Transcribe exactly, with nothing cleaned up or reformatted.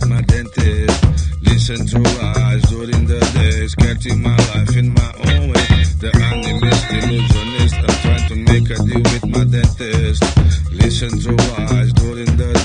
my dentist. Listen to lies during the day, scared to my